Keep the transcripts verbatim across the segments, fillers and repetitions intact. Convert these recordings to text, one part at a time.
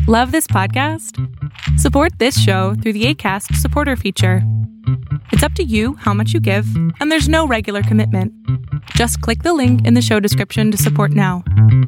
Love this podcast? Support this show through the Acast supporter feature. It's up to you how much you give, and there's no regular commitment. Just click the link in the show description to support now.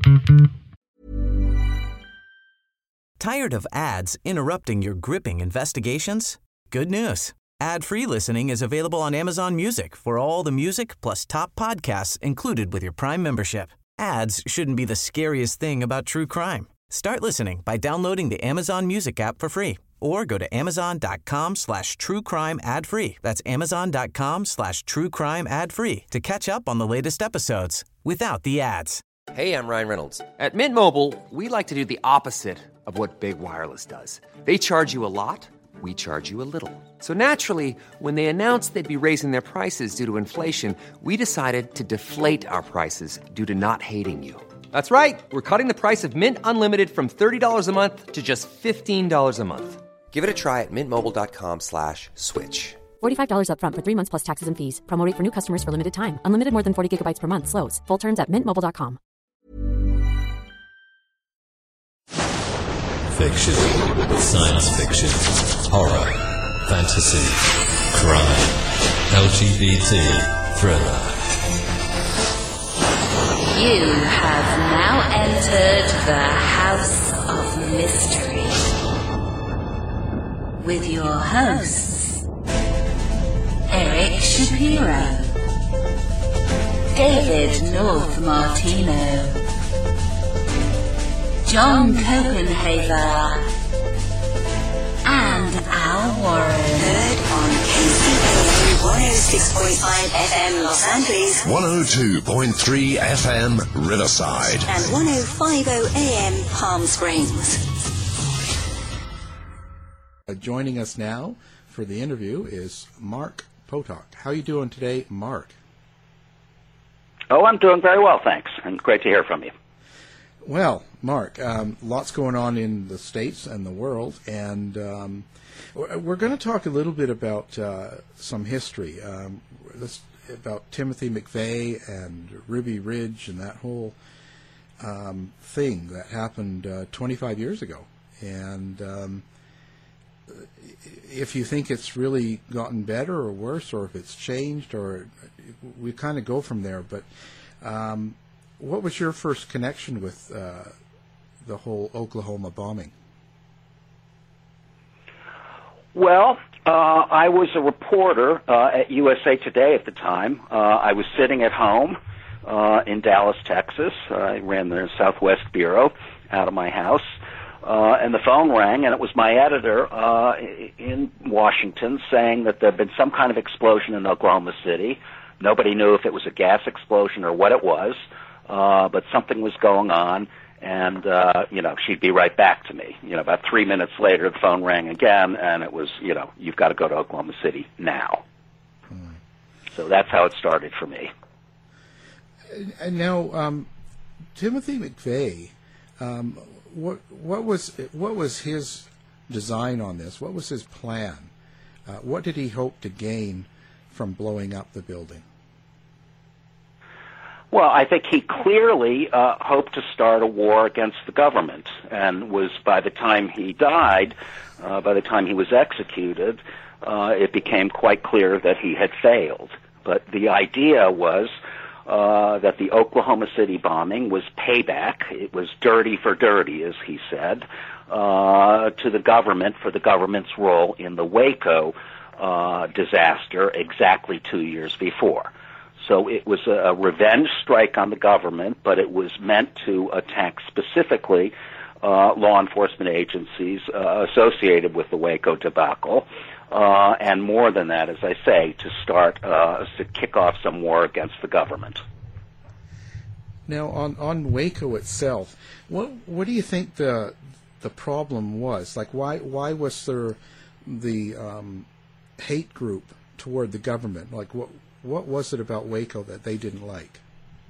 Tired of ads interrupting your gripping investigations? Good news. Ad-free listening is available on Amazon Music for all the music plus top podcasts included with your Prime membership. Ads shouldn't be the scariest thing about true crime. Start listening by downloading the Amazon Music app for free or go to amazon.com slash true crime ad free. That's amazon.com slash true crime ad free to catch up on the latest episodes without the ads. Hey, I'm Ryan Reynolds. At Mint Mobile, we like to do the opposite of what Big Wireless does. They charge you a lot. We charge you a little. So naturally, when they announced they'd be raising their prices due to inflation, we decided to deflate our prices due to not hating you. That's right. We're cutting the price of Mint Unlimited from thirty dollars a month to just fifteen dollars a month. Give it a try at mintmobile.com slash switch. forty-five dollars up front for three months plus taxes and fees. Promo rate for new customers for limited time. Unlimited more than forty gigabytes per month. Slows full terms at mint mobile dot com. Fiction, science fiction, horror, fantasy, crime, L G B T, thriller. You have now entered the House of Mystery with your hosts, Eric Shapiro, David North Martino, John Copenhaver, and Al Warren. Heard on K C K one oh six point five F M Los Angeles, one oh two point three F M Riverside, and ten fifty A M Palm Springs. Uh, joining us now for the interview is Mark Potok. How are you doing today, Mark? Oh, I'm doing very well, thanks, and great to hear from you. Well, Mark, um, lots going on in the States and the world, and um, we're going to talk a little bit about uh, some history, um, this, about Timothy McVeigh and Ruby Ridge and that whole um, thing that happened uh, twenty-five years ago. And um, if you think it's really gotten better or worse, or if it's changed, or we kind of go from there. But um, what was your first connection with uh, the whole Oklahoma bombing? Well, uh, I was a reporter uh, at U S A Today at the time. Uh, I was sitting at home uh, in Dallas, Texas. I ran the Southwest Bureau out of my house, uh, and the phone rang, and it was my editor uh, in Washington saying that there had been some kind of explosion in Oklahoma City. Nobody knew if it was a gas explosion or what it was. Uh, but something was going on, and, uh, you know, she'd be right back to me. You know, about three minutes later, the phone rang again, and it was, you know, you've got to go to Oklahoma City now. Hmm. So that's how it started for me. And now, um, Timothy McVeigh, um, what, what was what was his design on this? What was his plan? Uh, what did he hope to gain from blowing up the building? Well, I think he clearly uh, hoped to start a war against the government, and was, by the time he died, uh, by the time he was executed, uh, it became quite clear that he had failed. But the idea was uh, that the Oklahoma City bombing was payback. It was dirty for dirty, as he said, uh, to the government for the government's role in the Waco uh, disaster exactly two years before. So it was a revenge strike on the government, but it was meant to attack specifically uh, law enforcement agencies uh, associated with the Waco debacle, uh, and more than that, as I say, to start uh, to kick off some war against the government. Now, on, on Waco itself, what what do you think the the problem was? Like, why why was there the um, hate group toward the government? Like, what what was it about Waco that they didn't like?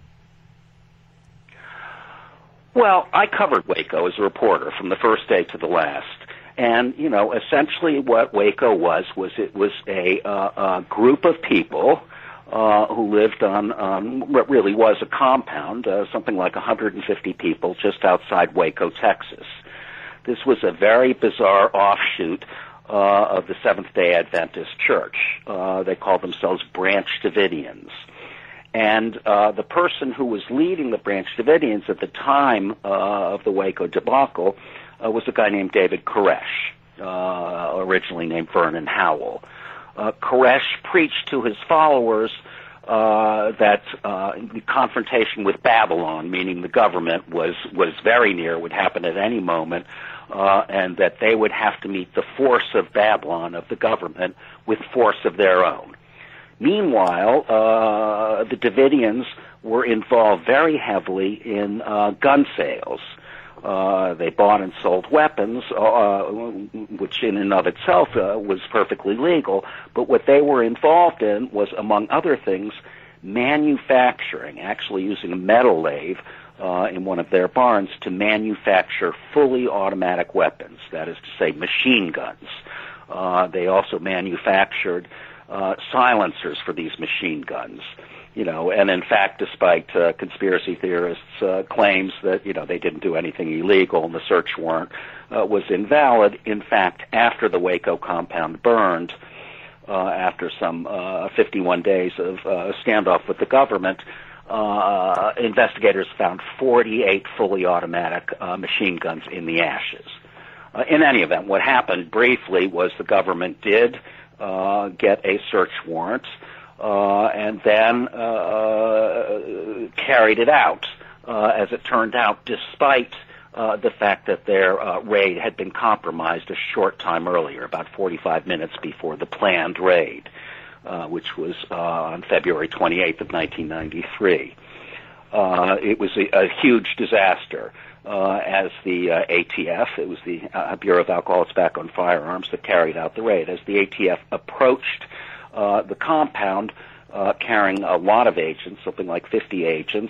Well, I covered Waco as a reporter from the first day to the last. And, you know, essentially what Waco was, was it was a, uh, a group of people uh, who lived on um, what really was a compound, uh, something like one hundred fifty people just outside Waco, Texas. This was a very bizarre offshoot uh, of the Seventh-day Adventist Church. Uh, they called themselves Branch Davidians. And uh, the person who was leading the Branch Davidians at the time uh, of the Waco debacle uh, was a guy named David Koresh, uh, originally named Vernon Howell. Uh, Koresh preached to his followers uh, that uh, the confrontation with Babylon, meaning the government, was, was very near, would happen at any moment, uh, and that they would have to meet the force of Babylon, of the government, with force of their own. Meanwhile, uh, the Davidians were involved very heavily in uh, gun sales. Uh, they bought and sold weapons, uh, which in and of itself uh, was perfectly legal, but what they were involved in was, among other things, manufacturing, actually using a metal lathe uh, in one of their barns to manufacture fully automatic weapons, that is to say, machine guns. Uh, they also manufactured Uh, silencers for these machine guns, you know, and in fact, despite uh, conspiracy theorists' uh, claims that, you know, they didn't do anything illegal and the search warrant uh, was invalid, in fact, after the Waco compound burned, uh, after some uh, fifty-one days of uh, standoff with the government, uh, investigators found forty-eight fully automatic uh, machine guns in the ashes. Uh, in any event, what happened briefly was the government did Uh, get a search warrant, uh, and then uh, carried it out, uh, as it turned out, despite uh, the fact that their uh, raid had been compromised a short time earlier, about forty-five minutes before the planned raid, uh, which was uh, on February twenty-eighth of nineteen ninety-three. Uh, it was a, a huge disaster. Uh, as the uh, A T F, it was the uh, Bureau of Alcohol, Tobacco, and Firearms that carried out the raid. As the A T F approached uh, the compound, uh, carrying a lot of agents, something like fifty agents,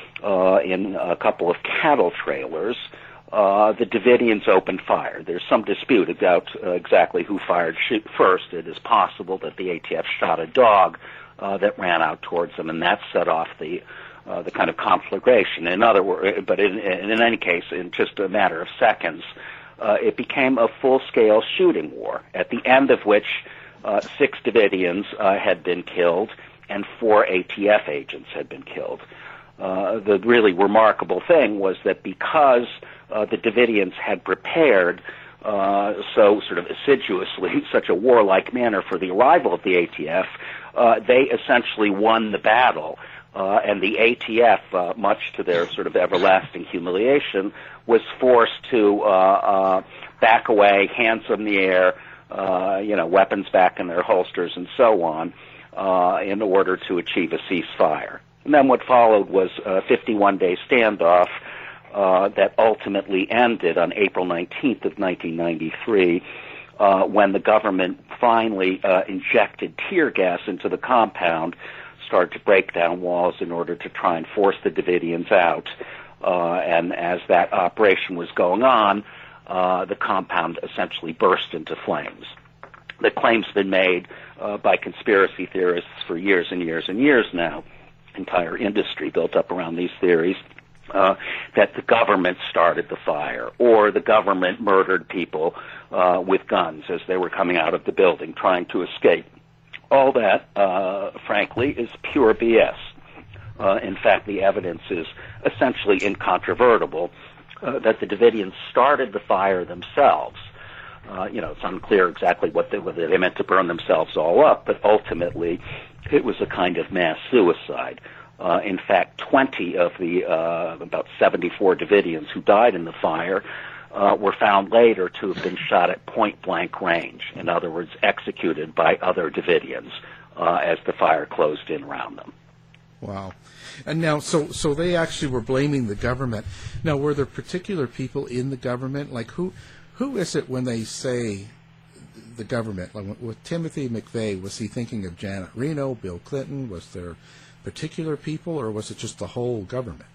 uh, in a couple of cattle trailers, uh, the Davidians opened fire. There's some dispute about uh, exactly who fired sh- first. It is possible that the A T F shot a dog uh, that ran out towards them, and that set off the Uh, the kind of conflagration. In other words, but in, in any case, in just a matter of seconds, uh, it became a full-scale shooting war, at the end of which uh, six Davidians uh, had been killed and four A T F agents had been killed. Uh, the really remarkable thing was that because uh, the Davidians had prepared uh, so sort of assiduously, such a warlike manner for the arrival of the A T F, uh, they essentially won the battle. Uh, and the A T F, uh, much to their sort of everlasting humiliation, was forced to uh, uh, back away, hands in the air, uh, you know, weapons back in their holsters, and so on, uh, in order to achieve a ceasefire. And then what followed was a fifty-one day standoff uh, that ultimately ended on April nineteenth of nineteen ninety-three, uh, when the government finally uh, injected tear gas into the compound, started to break down walls in order to try and force the Davidians out. Uh, and as that operation was going on, uh, the compound essentially burst into flames. The claim's been made uh, by conspiracy theorists for years and years and years now, entire industry built up around these theories, uh, that the government started the fire, or the government murdered people uh, with guns as they were coming out of the building trying to escape. All that, uh, frankly, is pure B S. Uh, in fact, the evidence is essentially incontrovertible uh, that the Davidians started the fire themselves. Uh, you know, it's unclear exactly what they, whether they meant to burn themselves all up, but ultimately it was a kind of mass suicide. Uh, in fact, twenty of the uh, about seventy-four Davidians who died in the fire Uh, were found later to have been shot at point-blank range, in other words, executed by other Davidians uh, as the fire closed in around them. Wow. And now, so so they actually were blaming the government. Now, were there particular people in the government? Like, who who is it when they say the government? Like, with Timothy McVeigh, was he thinking of Janet Reno, Bill Clinton? Was there particular people, or was it just the whole government?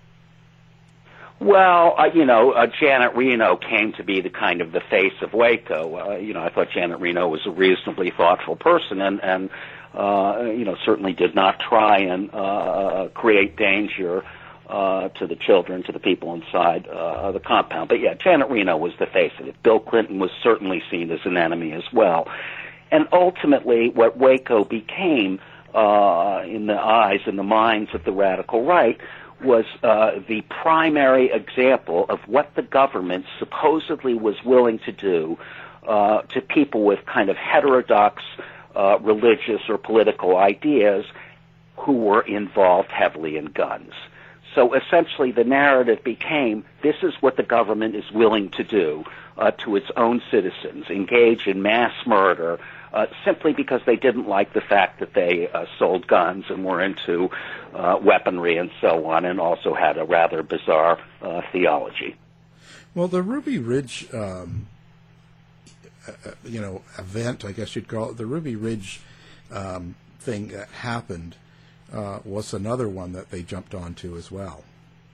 Well, uh, you know, uh, Janet Reno came to be the kind of the face of Waco. Uh, you know, I thought Janet Reno was a reasonably thoughtful person, and, and uh, you know, certainly did not try and uh, create danger uh, to the children, to the people inside uh, the compound. But yeah, Janet Reno was the face of it. Bill Clinton was certainly seen as an enemy as well. And ultimately, what Waco became uh, in the eyes and the minds of the radical right was uh, the primary example of what the government supposedly was willing to do uh, to people with kind of heterodox uh, religious or political ideas who were involved heavily in guns. So essentially the narrative became, this is what the government is willing to do uh, to its own citizens, engage in mass murder, uh, simply because they didn't like the fact that they uh, sold guns and were into uh, weaponry and so on, and also had a rather bizarre uh, theology. Well, the Ruby Ridge, um, uh, you know, event, I guess you'd call it, the Ruby Ridge um, thing that happened, Uh, was another one that they jumped onto as well.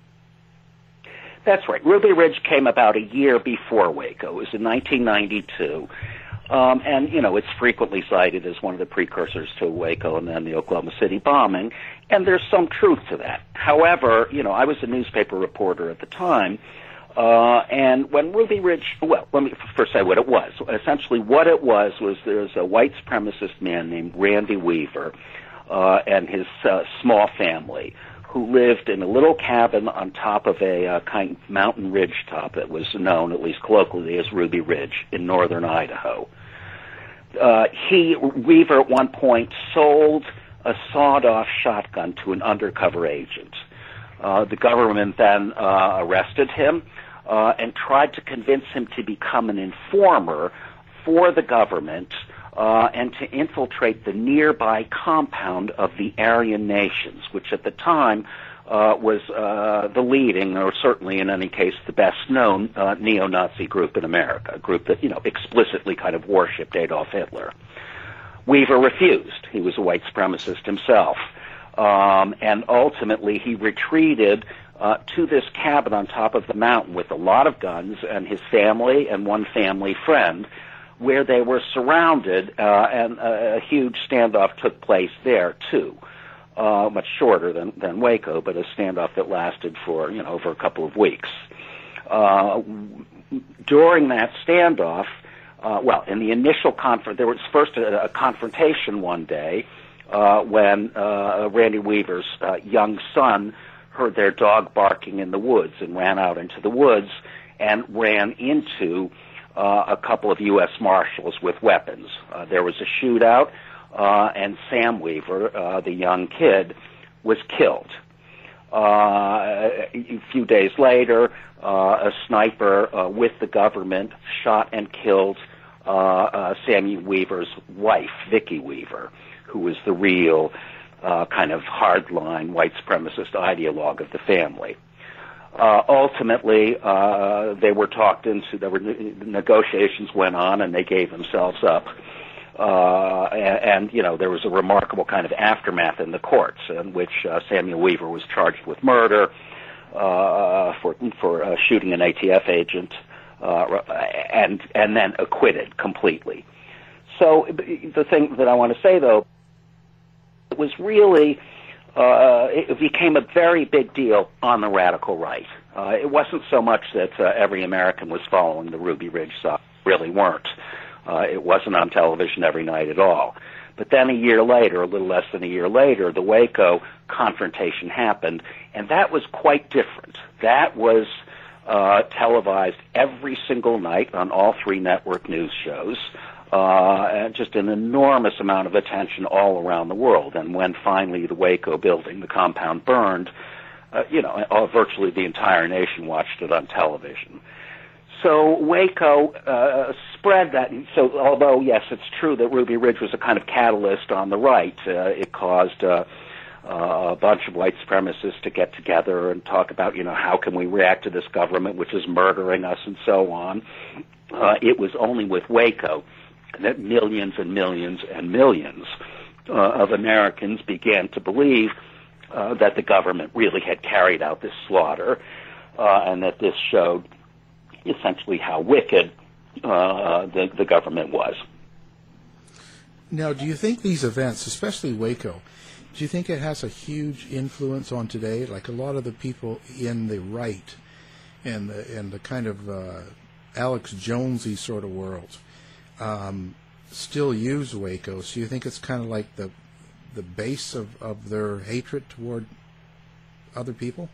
That's right. Ruby Ridge came about a year before Waco. It was in nineteen ninety-two. Um, and, you know, it's frequently cited as one of the precursors to Waco and then the Oklahoma City bombing. And there's some truth to that. However, you know, I was a newspaper reporter at the time. Uh, and when Ruby Ridge, well, let me first say what it was. Essentially what it was was there's a white supremacist man named Randy Weaver, Uh, and his uh, small family, who lived in a little cabin on top of a uh, kind of mountain ridge top that was known, at least colloquially, as Ruby Ridge in northern Idaho. Uh, he, Weaver, at one point sold a sawed-off shotgun to an undercover agent. Uh, the government then uh, arrested him uh, and tried to convince him to become an informer for the government Uh, and to infiltrate the nearby compound of the Aryan Nations, which at the time uh, was uh, the leading, or certainly in any case the best-known uh, neo-Nazi group in America, a group that, you know, explicitly kind of worshipped Adolf Hitler. Weaver refused. He was a white supremacist himself. Um, and ultimately he retreated uh, to this cabin on top of the mountain with a lot of guns and his family and one family friend, where they were surrounded, uh, and a, a huge standoff took place there, too. Uh, much shorter than, than Waco, but a standoff that lasted for, you know, over a couple of weeks. Uh, during that standoff, uh, well, in the initial conference, there was first a, a confrontation one day uh, when uh, Randy Weaver's uh, young son heard their dog barking in the woods and ran out into the woods and ran into uh, a couple of U S Marshals with weapons. Uh, there was a shootout, uh, and Sam Weaver, uh, the young kid, was killed. Uh, a few days later, uh, a sniper uh, with the government shot and killed uh, uh, Sammy Weaver's wife, Vicki Weaver, who was the real uh, kind of hardline white supremacist ideologue of the family. Uh, ultimately, uh, they were talked into, there were negotiations went on, and they gave themselves up. Uh, and, and, you know, there was a remarkable kind of aftermath in the courts in which uh, Samuel Weaver was charged with murder uh, for for uh, shooting an A T F agent, uh, and and then acquitted completely. So the thing that I want to say, though, it was really, uh, it became a very big deal on the radical right. Uh, it wasn't so much that uh, every American was following the Ruby Ridge side. Really weren't. Uh, it wasn't on television every night at all. But then a year later, a little less than a year later, the Waco confrontation happened, and that was quite different. That was uh, televised every single night on all three network news shows, uh, and just an enormous amount of attention all around the world. And when finally the Waco building, the compound, burned, uh, you know, uh, virtually the entire nation watched it on television. So Waco uh, spread that. So although, yes, it's true that Ruby Ridge was a kind of catalyst on the right, uh, it caused uh, uh, a bunch of white supremacists to get together and talk about, you know, how can we react to this government which is murdering us and so on. Uh, it was only with Waco that millions and millions and millions uh, of Americans began to believe uh, that the government really had carried out this slaughter, uh, and that this showed essentially how wicked uh, the, the government was. Now, do you think these events, especially Waco, do you think it has a huge influence on today? Like a lot of the people in the right and the, and the kind of uh, Alex Jonesy sort of world um, still use Waco. So you think it's kind of like the the base of, of their hatred toward other people?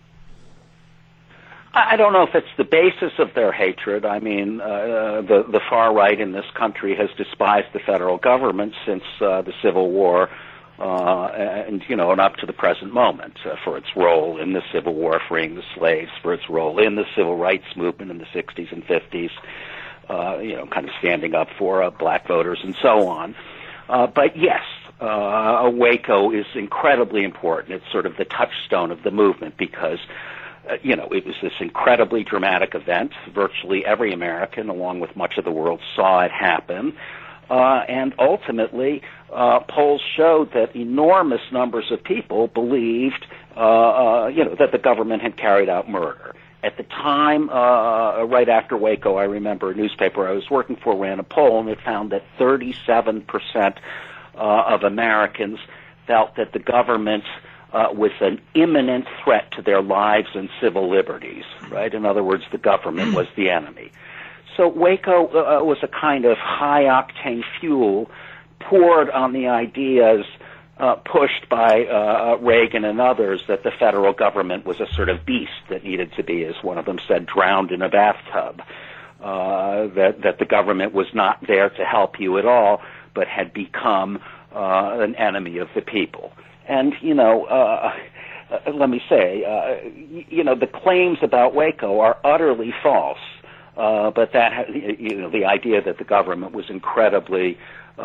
I don't know if it's the basis of their hatred. I mean, uh, the the far right in this country has despised the federal government since uh, the Civil War, uh, and you know, and up to the present moment, uh, for its role in the Civil War, freeing the slaves, for its role in the civil rights movement in the sixties and fifties, uh, you know, kind of standing up for uh, black voters and so on. Uh, but yes, uh, Waco is incredibly important. It's sort of the touchstone of the movement because. Uh, you know, it was this incredibly dramatic event. Virtually every American, along with much of the world, saw it happen. Uh, and ultimately, uh, polls showed that enormous numbers of people believed, uh, uh, you know, that the government had carried out murder. At the time, uh, right after Waco, I remember a newspaper I was working for ran a poll, and it found that thirty-seven percent uh, of Americans felt that the government Uh, was an imminent threat to their lives and civil liberties, right? In other words, the government was the enemy. So Waco uh, was a kind of high-octane fuel poured on the ideas uh, pushed by uh, Reagan and others that the federal government was a sort of beast that needed to be, as one of them said, drowned in a bathtub, uh, that, that the government was not there to help you at all, but had become uh, an enemy of the people. And, you know, uh, uh, let me say, uh, y- you know, the claims about Waco are utterly false, uh, but that, ha- you know, the idea that the government was incredibly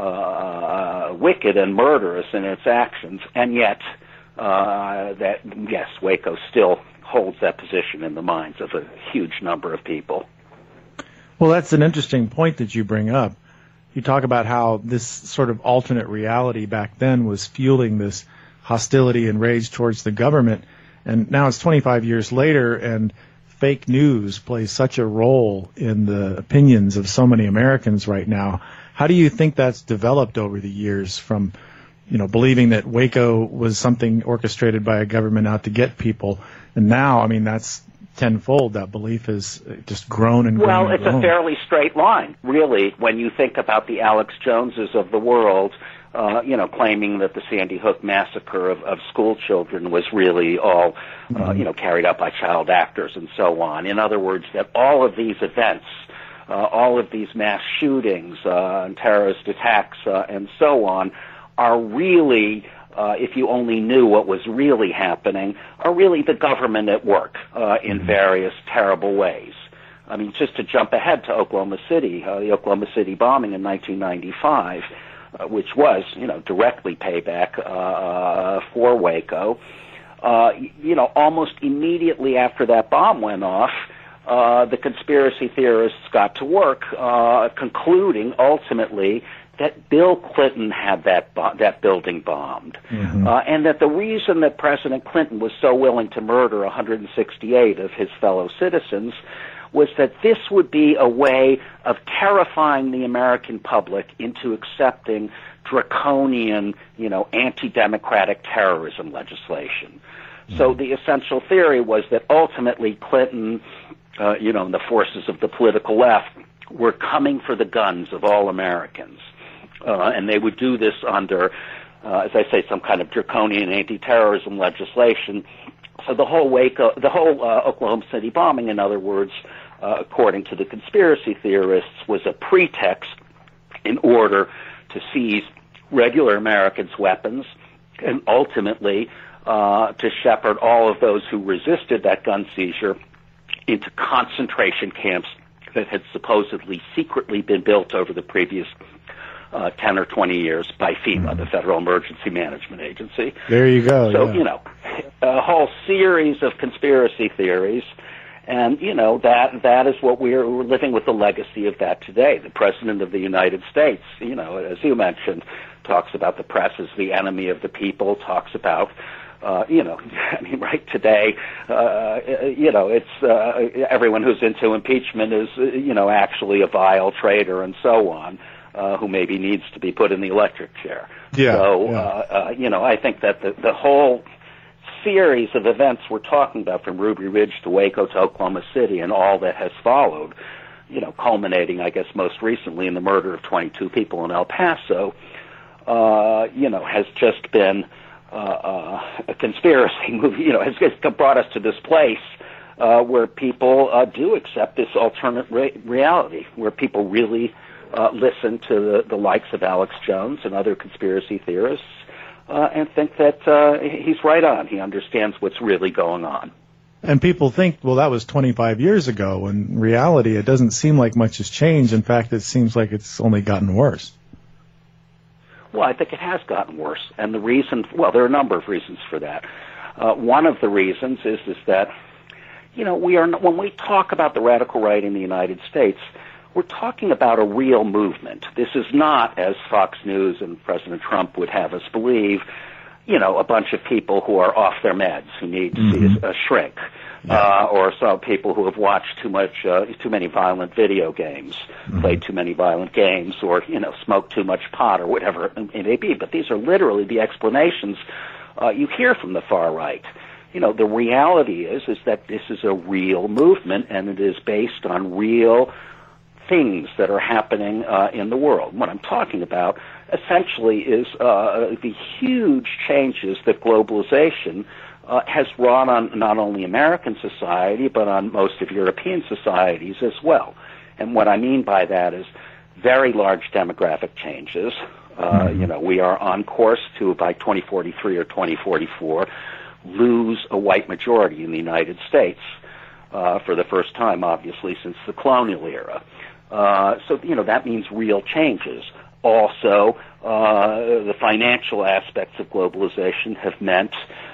uh, wicked and murderous in its actions, and yet uh, that, yes, Waco still holds that position in the minds of a huge number of people. Well, that's an interesting point that you bring up. You talk about how this sort of alternate reality back then was fueling this hostility and rage towards the government, and now it's twenty-five years later, and fake news plays such a role in the opinions of so many Americans right now. How do you think that's developed over the years from, you know, believing that Waco was something orchestrated by a government out to get people, and now, I mean, that's tenfold. That belief has just grown and grown. Well, and it's grown. a fairly straight line, really, when you think about the Alex Joneses of the world. Uh, you know, claiming that the Sandy Hook massacre of, of school children was really all, uh, you know, carried out by child actors and so on. In other words, that all of these events, uh, all of these mass shootings uh, and terrorist attacks uh, and so on are really, uh, if you only knew what was really happening, are really the government at work uh, in various terrible ways. I mean, just to jump ahead to Oklahoma City, uh, the Oklahoma City bombing in nineteen ninety-five, Uh, which was, you know, directly payback uh, for Waco. Uh, you know, almost immediately after that bomb went off, uh, the conspiracy theorists got to work, uh, concluding ultimately that Bill Clinton had that bo- that building bombed, mm-hmm. uh, and that the reason that President Clinton was so willing to murder one hundred sixty-eight of his fellow citizens was that this would be a way of terrifying the American public into accepting draconian, you know, anti-democratic terrorism legislation. Mm-hmm. So the essential theory was that ultimately Clinton, uh, you know, and the forces of the political left were coming for the guns of all Americans. Uh, and they would do this under, uh, as I say, some kind of draconian anti-terrorism legislation. So the whole Waco, the whole uh, Oklahoma City bombing, in other words, uh, according to the conspiracy theorists, was a pretext in order to seize regular Americans' weapons and ultimately uh, to shepherd all of those who resisted that gun seizure into concentration camps that had supposedly secretly been built over the previous Uh, ten or twenty years by FEMA, the Federal Emergency Management Agency. There you go. So, yeah. you know, a whole series of conspiracy theories, and, you know, that that is what we're, we're living with the legacy of that today. The President of the United States, you know, as you mentioned, talks about the press as the enemy of the people, talks about Uh, you know, I mean, right today, uh, you know, it's uh, everyone who's into impeachment is, uh, you know, actually a vile traitor and so on, uh, who maybe needs to be put in the electric chair. Yeah, so, yeah. Uh, uh, you know, I think that the, the whole series of events we're talking about, from Ruby Ridge to Waco to Oklahoma City and all that has followed, you know, culminating, I guess, most recently in the murder of twenty-two people in El Paso, uh, you know, has just been Uh, uh, a conspiracy movie, you know, has, has brought us to this place uh, where people uh, do accept this alternate re- reality, where people really uh, listen to the, the likes of Alex Jones and other conspiracy theorists uh, and think that uh, he's right on. He understands what's really going on. And people think, well, that was twenty-five years ago. In reality, it doesn't seem like much has changed. In fact, it seems like it's only gotten worse. Well, I think it has gotten worse, and the reason, well, there are a number of reasons for that. Uh, one of the reasons is is that, you know, we are when we talk about the radical right in the United States, we're talking about a real movement. This is not, as Fox News and President Trump would have us believe, you know, a bunch of people who are off their meds, who need to mm-hmm. see a shrink, yeah. uh, or some people who have watched too much, uh, too many violent video games, mm-hmm. played too many violent games, or, you know, smoked too much pot, or whatever it may be. But these are literally the explanations uh, you hear from the far right. You know, the reality is is that this is a real movement, and it is based on real things that are happening uh, in the world. What I'm talking about essentially is uh, the huge changes that globalization uh, has wrought on not only American society, but on most of European societies as well. And what I mean by that is very large demographic changes. Uh, mm-hmm. You know, we are on course to, by twenty forty-three or twenty forty-four, lose a white majority in the United States uh, for the first time, obviously, since the colonial era. Uh, so, you know, that means real changes. Also, uh, the financial aspects of globalization have meant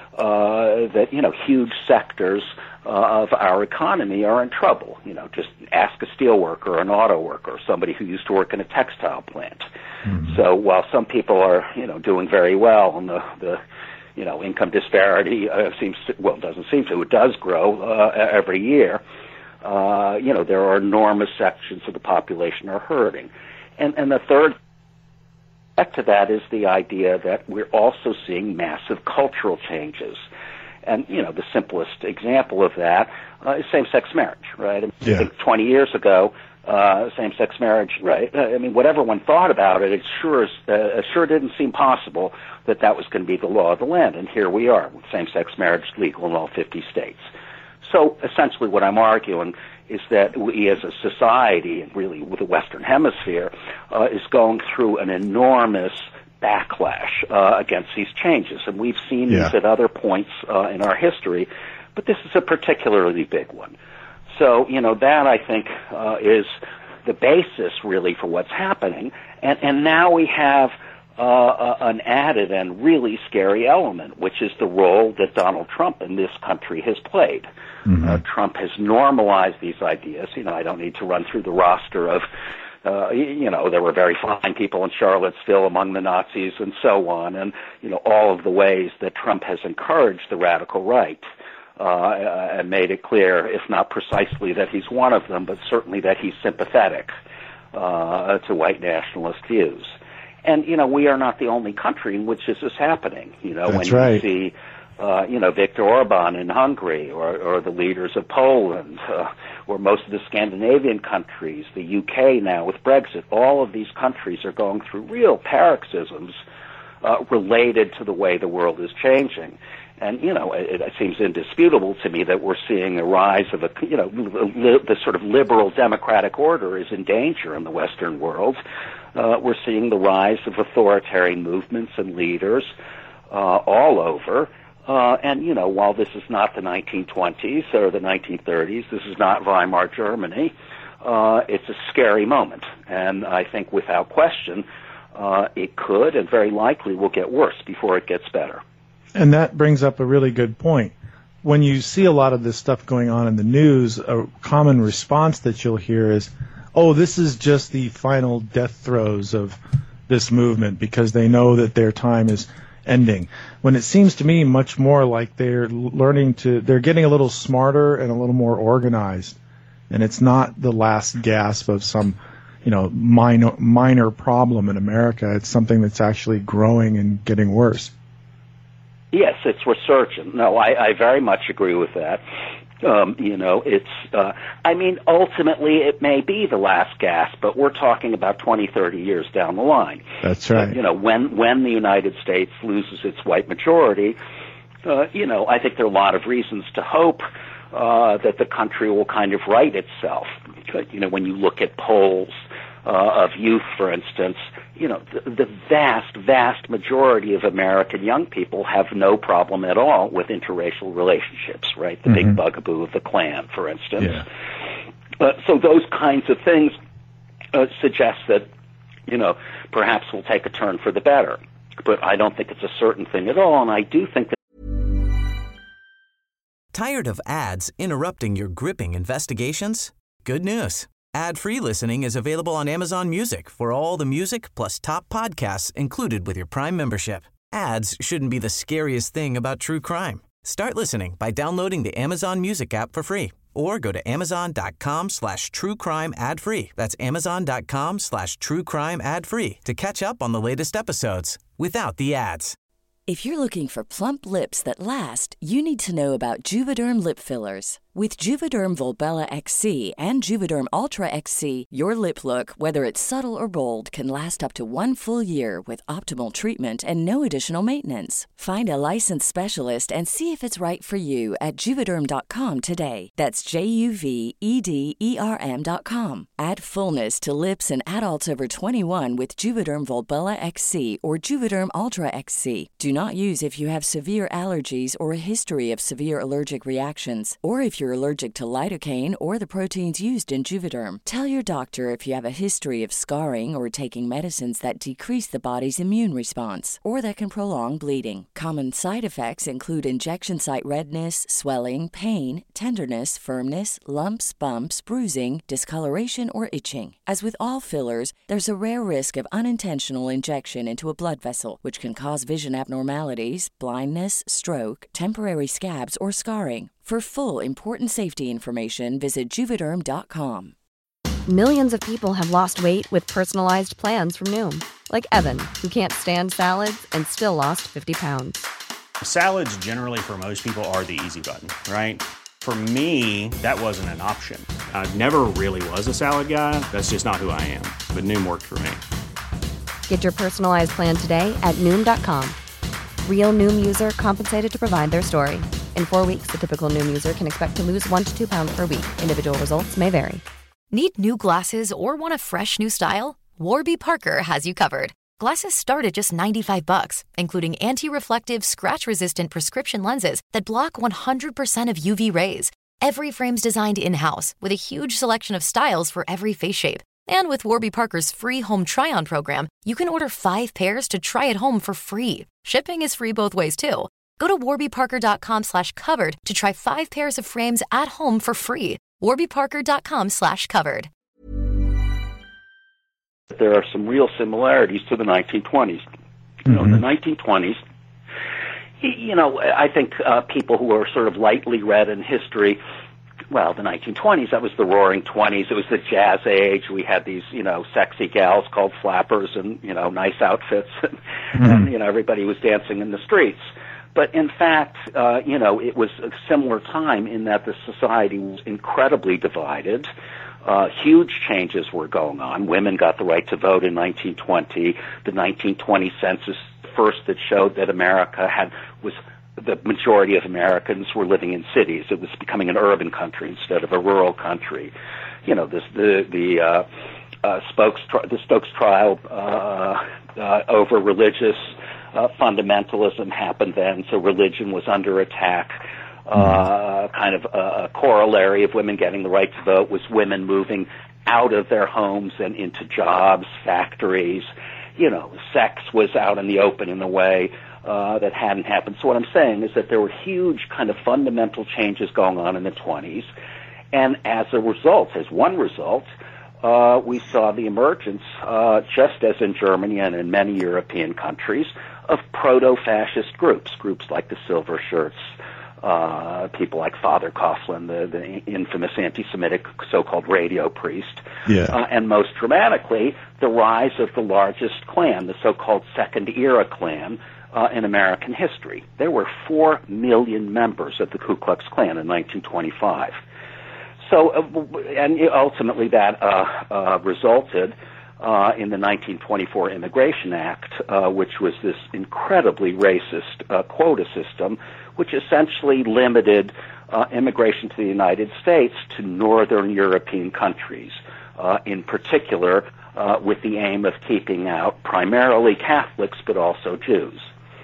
uh, that, you know, huge sectors uh, of our economy are in trouble. You know, just ask a steel worker, an auto worker, somebody who used to work in a textile plant. Mm-hmm. So while some people are, you know, doing very well, and the, the you know, income disparity uh, seems to, well, doesn't seem to, it does grow uh, every year. Uh, you know, there are enormous sections of the population are hurting. And, and the third aspect to that is the idea that we're also seeing massive cultural changes. And, you know, the simplest example of that uh, is same-sex marriage, right? Yeah. I think twenty years ago, uh, same-sex marriage, right? I mean, whatever one thought about it, it sure, is, uh, sure didn't seem possible that that was going to be the law of the land. And here we are, with same-sex marriage legal in all fifty states. So essentially what I'm arguing is that we as a society, and really with the Western Hemisphere, uh, is going through an enormous backlash uh, against these changes. And we've seen yeah. these at other points uh, in our history, but this is a particularly big one. So, you know, that I think uh, is the basis really for what's happening. And, and now we have uh, uh, an added and really scary element, which is the role that Donald Trump in this country has played. Mm-hmm. Uh, Trump has normalized these ideas. You know, I don't need to run through the roster of, uh, you know, there were very fine people in Charlottesville among the Nazis and so on, and, you know, all of the ways that Trump has encouraged the radical right uh, and made it clear, if not precisely that he's one of them, but certainly that he's sympathetic uh, to white nationalist views. And, you know, we are not the only country in which this is happening. You know, That's when right. you see Uh, you know, Viktor Orban in Hungary, or, or the leaders of Poland, uh, or most of the Scandinavian countries, the U K now with Brexit, all of these countries are going through real paroxysms uh, related to the way the world is changing. And, you know, it, it seems indisputable to me that we're seeing a rise of a, you know, li- the sort of liberal democratic order is in danger in the Western world. Uh, we're seeing the rise of authoritarian movements and leaders uh, all over. Uh, and, you know, while this is not the nineteen twenties or the nineteen thirties, this is not Weimar Germany, uh, it's a scary moment. And I think without question, uh, it could and very likely will get worse before it gets better. And that brings up a really good point. When you see a lot of this stuff going on in the news, a common response that you'll hear is, oh, this is just the final death throes of this movement, because they know that their time is ending. When it seems to me much more like they're learning to, they're getting a little smarter and a little more organized. And it's not the last gasp of some, you know, minor, minor problem in America. It's something that's actually growing and getting worse. Yes, it's resurgent. No, I, I very much agree with that. Um, you know, it's, uh, I mean, ultimately it may be the last gasp, but we're talking about twenty, thirty years down the line. That's right. Uh, you know, when, when the United States loses its white majority, uh, you know, I think there are a lot of reasons to hope uh, that the country will kind of right itself. You know, when you look at polls uh, of youth, for instance, you know, the, the vast, vast majority of American young people have no problem at all with interracial relationships, right? The Mm-hmm. big bugaboo of the Klan, for instance. Yeah. Uh, so those kinds of things uh, suggest that, you know, perhaps we'll take a turn for the better. But I don't think it's a certain thing at all, and I do think that. Tired of ads interrupting your gripping investigations? Good news. Ad-free listening is available on Amazon Music for all the music plus top podcasts included with your Prime membership. Ads shouldn't be the scariest thing about true crime. Start listening by downloading the Amazon Music app for free or go to amazon.com slash true crime ad free. That's amazon.com slash true crime ad free to catch up on the latest episodes without the ads. If you're looking for plump lips that last, you need to know about Juvederm lip fillers. With Juvederm Volbella X C and Juvederm Ultra X C, your lip look, whether it's subtle or bold, can last up to one full year with optimal treatment and no additional maintenance. Find a licensed specialist and see if it's right for you at Juvederm dot com today. That's J U V E D E R M dot com. Add fullness to lips in adults over twenty-one with Juvederm Volbella X C or Juvederm Ultra X C. Do not use if you have severe allergies or a history of severe allergic reactions, or if you're allergic to lidocaine or the proteins used in Juvederm. Tell your doctor if you have a history of scarring or taking medicines that decrease the body's immune response or that can prolong bleeding. Common side effects include injection site redness, swelling, pain, tenderness, firmness, lumps, bumps, bruising, discoloration, or itching. As with all fillers, there's a rare risk of unintentional injection into a blood vessel, which can cause vision abnormalities, blindness, stroke, temporary scabs, or scarring. For full, important safety information, visit Juvederm dot com. Millions of people have lost weight with personalized plans from Noom. Like Evan, who can't stand salads and still lost fifty pounds. Salads generally for most people are the easy button, right? For me, that wasn't an option. I never really was a salad guy. That's just not who I am. But Noom worked for me. Get your personalized plan today at Noom dot com. Real Noom user compensated to provide their story. In four weeks, the typical Noom user can expect to lose one to two pounds per week. Individual results may vary. Need new glasses or want a fresh new style? Warby Parker has you covered. Glasses start at just ninety-five bucks, including anti-reflective, scratch-resistant prescription lenses that block one hundred percent of U V rays. Every frame's designed in-house with a huge selection of styles for every face shape. And with Warby Parker's free home try-on program, you can order five pairs to try at home for free. Shipping is free both ways, too. Go to warbyparker.com slash covered to try five pairs of frames at home for free. warbyparker.com slash covered. There are some real similarities to the nineteen twenties. You know, in the nineteen twenties, you know, I think uh, people who are sort of lightly read in history, well, the nineteen twenties, that was the roaring twenties. It was the jazz age. We had these, you know, sexy gals called flappers and, you know, nice outfits. And, mm-hmm. and you know, everybody was dancing in the streets. But in fact, uh, you know, it was a similar time in that the society was incredibly divided. Uh, huge changes were going on. Women got the right to vote in nineteen twenty. The nineteen twenty census, first that showed that America had was the majority of Americans were living in cities. It was becoming an urban country instead of a rural country. You know, this, the the uh, uh, Stokes the Stokes trial uh, uh, over religious uh, fundamentalism happened then, so religion was under attack. Uh, kind of a, a corollary of women getting the right to vote was women moving out of their homes and into jobs, factories. You know, sex was out in the open in a way uh, that hadn't happened. So what I'm saying is that there were huge kind of fundamental changes going on in the twenties. And as a result, as one result, uh, we saw the emergence, uh, just as in Germany and in many European countries, of proto-fascist groups, groups like the Silver Shirts, uh, people like Father Coughlin, the, the infamous anti-Semitic so-called radio priest, yeah. uh, and most dramatically, the rise of the largest Klan, the so-called Second Era Klan, uh, in American history. There were four million members of the Ku Klux Klan in nineteen twenty-five. So, uh, and ultimately that uh, uh, resulted uh, in the nineteen twenty-four Immigration Act, uh, which was this incredibly racist uh, quota system, which essentially limited uh, immigration to the United States to northern European countries, uh, in particular uh, with the aim of keeping out primarily Catholics but also Jews.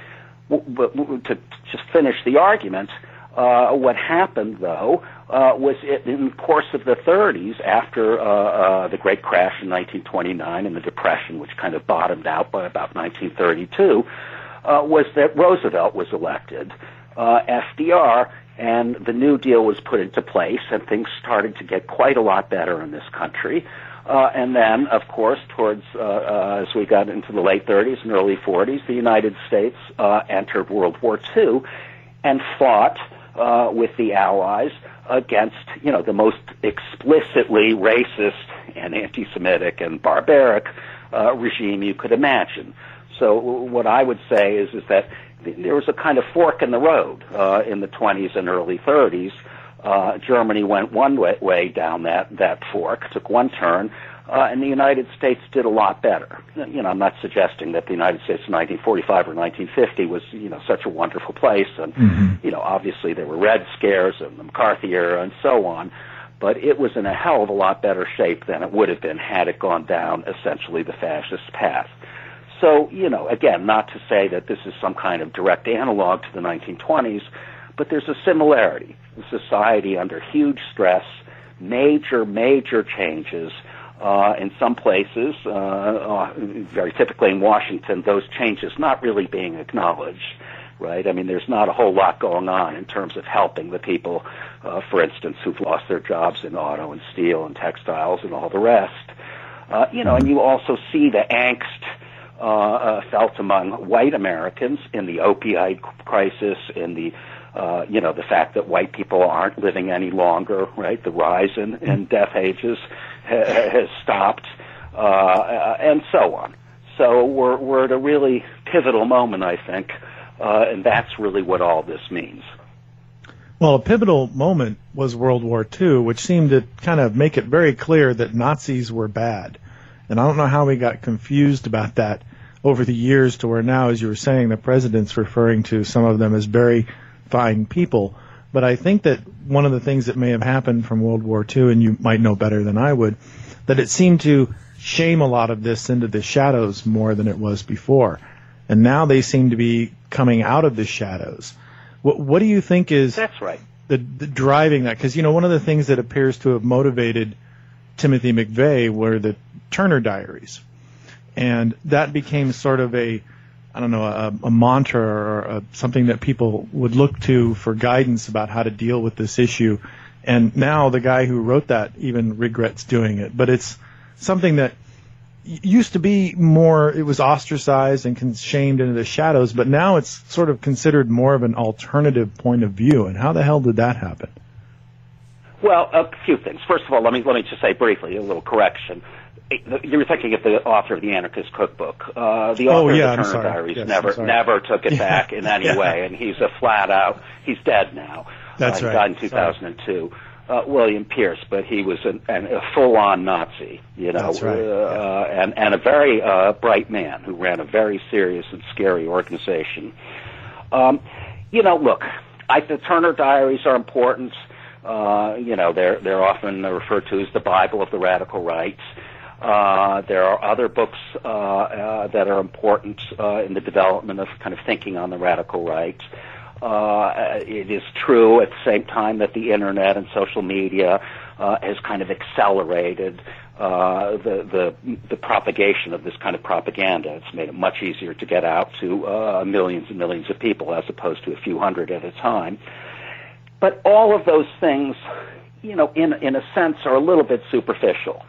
But to just finish the argument, uh, what happened, though, uh, was it, in the course of the thirties, after uh, uh, the Great Crash in nineteen twenty-nine and the Depression, which kind of bottomed out by about nineteen thirty-two, uh, was that Roosevelt was elected. Uh, F D R, and the New Deal was put into place, and things started to get quite a lot better in this country. Uh, and then, of course, towards uh, uh, as we got into the late thirties and early forties, the United States uh, entered World War Two and fought uh, with the Allies against, you know, the most explicitly racist and anti-Semitic and barbaric uh, regime you could imagine. So what I would say is is that there was a kind of fork in the road uh, in the twenties and early thirties. Uh, Germany went one way, way down that, that fork, took one turn, uh, and the United States did a lot better. You know, I'm not suggesting that the United States in nineteen forty-five or nineteen fifty was, you know, such a wonderful place, and, mm-hmm. you know, obviously there were Red Scares and the McCarthy era and so on, but it was in a hell of a lot better shape than it would have been had it gone down essentially the fascist path. So, you know, again, not to say that this is some kind of direct analog to the nineteen twenties, but there's a similarity. The society under huge stress, major, major changes. Uh, in some places, uh, uh, very typically in Washington, those changes not really being acknowledged, right? I mean, there's not a whole lot going on in terms of helping the people, uh, for instance, who've lost their jobs in auto and steel and textiles and all the rest. Uh, you know, and you also see the angst uh, uh, felt among white Americans in the opioid crisis, in the Uh, you know, the fact that white people aren't living any longer, right? The rise in, in death ages ha- has stopped, uh, and so on. So we're, we're at a really pivotal moment, I think, uh, and that's really what all this means. Well, a pivotal moment was World War Two, which seemed to kind of make it very clear that Nazis were bad. And I don't know how we got confused about that over the years to where now, as you were saying, the president's referring to some of them as very fine people. But I think that one of the things that may have happened from World War Two, and you might know better than I would, that it seemed to shame a lot of this into the shadows more than it was before. And now they seem to be coming out of the shadows. What, what do you think is That's right. the, the driving that? Because, you know, one of the things that appears to have motivated Timothy McVeigh were the Turner Diaries. And that became sort of a I don't know, a, a mantra or a, something that people would look to for guidance about how to deal with this issue. And now the guy who wrote that even regrets doing it. But it's something that used to be more, it was ostracized and shamed into the shadows, but now it's sort of considered more of an alternative point of view. And how the hell did that happen? Well, a few things. First of all, let me let me just say briefly, a little correction. You were thinking of the author of the Anarchist Cookbook. Uh, the author oh, yeah, of the Turner Diaries yes, never never took it yeah. back in any yeah. way, and he's a flat out. He's dead now. That's uh, right. He died in two thousand two. Uh, William Pierce, but he was an, an, a full-on Nazi, you know, That's right. uh, yeah. uh, and and a very uh, bright man who ran a very serious and scary organization. Um, you know, look, I, the Turner Diaries are important. Uh, you know, they're they're often referred to as the Bible of the radical right. Uh, there are other books uh, uh, that are important uh, in the development of kind of thinking on the radical right. Uh, it is true at the same time that the internet and social media uh, has kind of accelerated uh, the, the the propagation of this kind of propaganda. It's made it much easier to get out to uh, millions and millions of people as opposed to a few hundred at a time. But all of those things, you know, in in a sense, are a little bit superficial.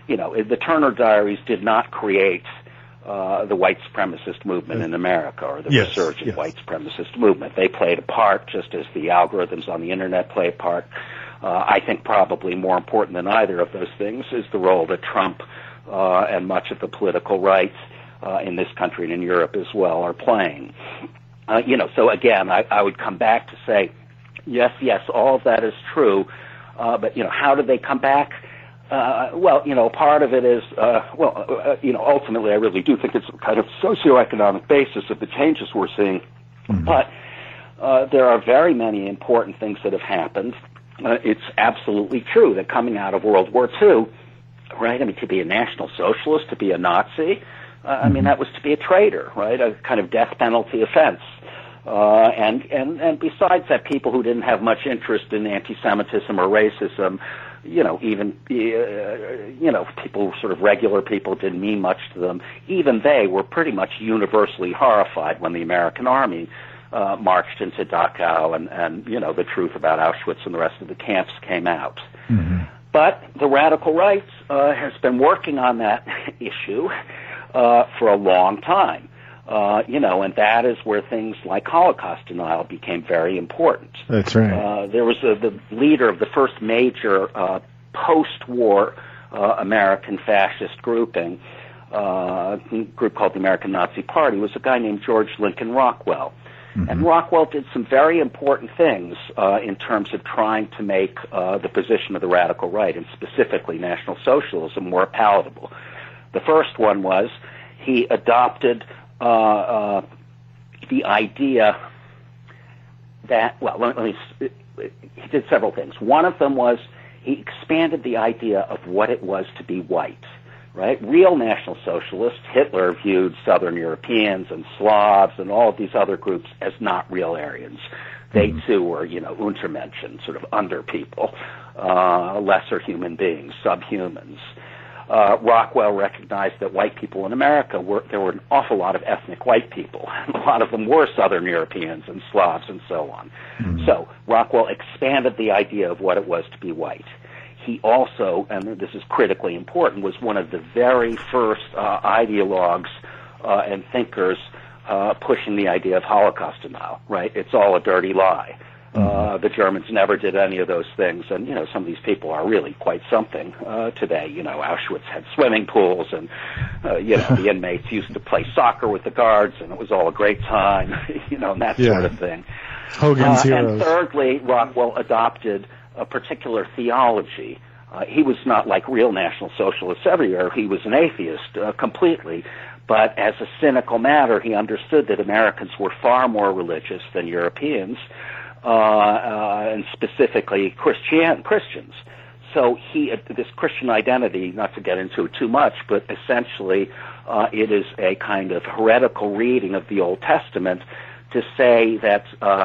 you know, the Turner Diaries did not create uh, the white supremacist movement in America or the yes, resurgent yes. white supremacist movement. They played a part, just as the algorithms on the internet play a part. Uh, I think probably more important than either of those things is the role that Trump uh, and much of the political right uh, in this country and in Europe as well are playing. Uh, you know, so again, I, I would come back to say, yes, yes, all of that is true, uh, but, you know, how do they come back? Uh, well, you know, part of it is, uh, well, uh, you know, ultimately I really do think it's a kind of socioeconomic basis of the changes we're seeing. Mm-hmm. But uh, there are very many important things that have happened. Uh, it's absolutely true that coming out of World War Two, right, I mean, to be a National Socialist, to be a Nazi, uh, I mean, that was to be a traitor, right, a kind of death penalty offense. Uh, and, and, and besides that, people who didn't have much interest in anti-Semitism or racism, you know, even, uh, you know, people, sort of regular people, didn't mean much to them. Even they were pretty much universally horrified when the American army uh, marched into Dachau and, and, you know, the truth about Auschwitz and the rest of the camps came out. Mm-hmm. But the radical right uh, has been working on that issue uh, for a long time. Uh, you know, and that is where things like Holocaust denial became very important. That's right. Uh, there was a, the leader of the first major uh, post-war uh, American fascist grouping, uh, a group called the American Nazi Party, was a guy named George Lincoln Rockwell. Mm-hmm. And Rockwell did some very important things uh, in terms of trying to make uh, the position of the radical right, and specifically National Socialism, more palatable. The first one was he adopted Uh, uh, the idea that, well, let me, let me, he did several things. One of them was he expanded the idea of what it was to be white, right? Real National Socialists, Hitler viewed Southern Europeans and Slavs and all of these other groups as not real Aryans. They, mm-hmm. too, were, you know, Untermenschen, sort of under people, uh, lesser human beings, subhumans. Uh, Rockwell recognized that white people in America were, there were an awful lot of ethnic white people. A lot of them were Southern Europeans and Slavs and so on. Mm-hmm. So Rockwell expanded the idea of what it was to be white. He also, and this is critically important, was one of the very first uh, ideologues uh, and thinkers uh, pushing the idea of Holocaust denial, right? It's all a dirty lie. Uh, the Germans never did any of those things, and, you know, some of these people are really quite something uh, today. You know, Auschwitz had swimming pools, and, uh, you know, the inmates used to play soccer with the guards, and it was all a great time, you know, and that yeah. sort of thing. Hogan's uh, heroes. And thirdly, Rockwell adopted a particular theology. Uh, he was not like real National Socialists everywhere. He was an atheist uh, completely. But as a cynical matter, he understood that Americans were far more religious than Europeans, Uh, uh, and specifically Christian Christians. So he, uh, this Christian identity, not to get into it too much, but essentially uh, it is a kind of heretical reading of the Old Testament to say that uh,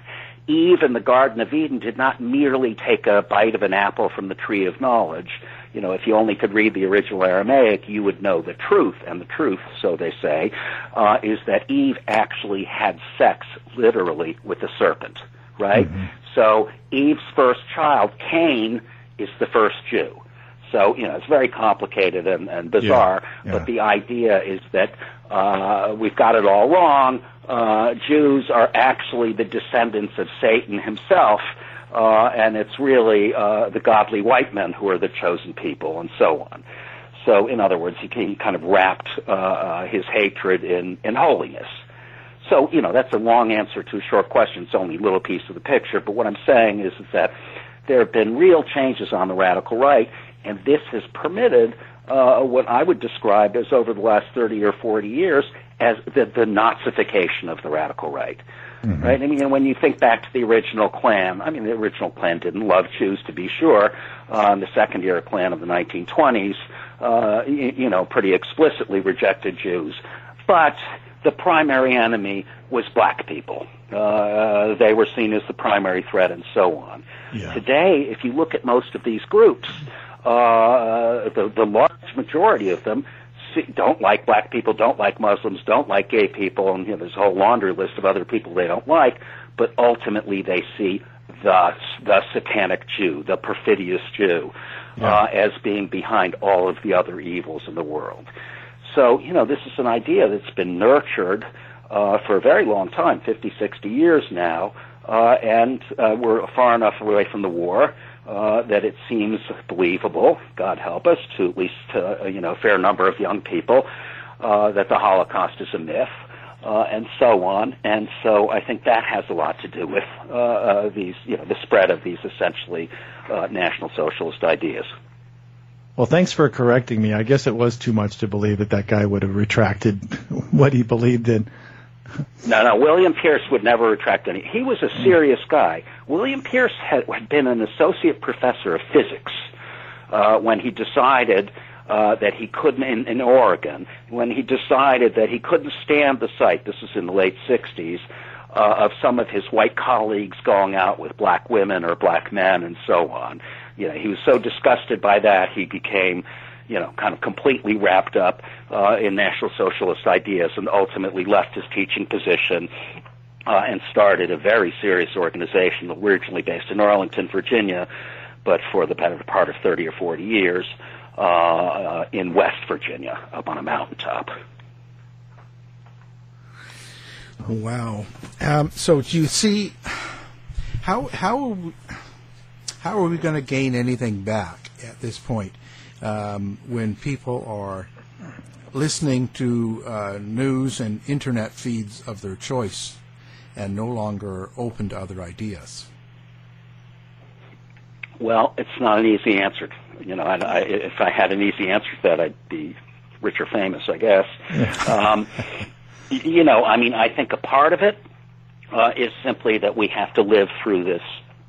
Eve in the Garden of Eden did not merely take a bite of an apple from the tree of knowledge. You know, if you only could read the original Aramaic, you would know the truth. And the truth, so they say, uh, is that Eve actually had sex, literally, with the serpent. Right? Mm-hmm. So Eve's first child, Cain, is the first Jew. So, you know, it's very complicated and, and bizarre, yeah, yeah. but the idea is that uh, we've got it all wrong. Uh, Jews are actually the descendants of Satan himself, uh, and it's really uh, the godly white men who are the chosen people, and so on. So, in other words, he, he kind of wrapped uh, his hatred in, in holiness. So, you know, that's a long answer to a short question. It's only a little piece of the picture. But what I'm saying is, is that there have been real changes on the radical right, and this has permitted uh, what I would describe as, over the last thirty or forty years, as the, the Nazification of the radical right. Mm-hmm. Right? I mean, when you think back to the original Klan, I mean, the original Klan didn't love Jews, to be sure. Uh, the second-year Klan of the nineteen twenties, uh, you, you know, pretty explicitly rejected Jews. But the primary enemy was black people. Uh, they were seen as the primary threat and so on. Yeah. Today, if you look at most of these groups, uh, the, the large majority of them see, don't like black people, don't like Muslims, don't like gay people, and you know, there's a whole laundry list of other people they don't like, but ultimately they see the, the satanic Jew, the perfidious Jew. yeah. uh, as being behind all of the other evils in the world. So, you know, this is an idea that's been nurtured uh, for a very long time, fifty, sixty years now, uh, and uh, we're far enough away from the war uh, that it seems believable, God help us, to at least uh, you know, a fair number of young people, uh, that the Holocaust is a myth. Uh, and so on, and so I think that has a lot to do with uh, uh, these, you know, the spread of these essentially uh, National Socialist ideas. Well, thanks for correcting me. I guess it was too much to believe that that guy would have retracted what he believed in. No, no, William Pierce would never retract any. He was a serious guy. William Pierce had, had been an associate professor of physics uh, when he decided Uh, that he couldn't, in, in Oregon, when he decided that he couldn't stand the sight, this was in the late sixties, uh, of some of his white colleagues going out with black women or black men and so on. You know, he was so disgusted by that, he became, you know, kind of completely wrapped up uh, in National Socialist ideas and ultimately left his teaching position uh, and started a very serious organization originally based in Arlington, Virginia, but for the better part of thirty or forty years, Uh, in West Virginia, up on a mountaintop. Wow. Um, so do you see, how how how are we going to gain anything back at this point um, when people are listening to uh, news and internet feeds of their choice and no longer open to other ideas? Well, it's not an easy answer. You know, I, I, if I had an easy answer to that, I'd be rich or famous, I guess. um, you know, I mean, I think a part of it uh, is simply that we have to live through this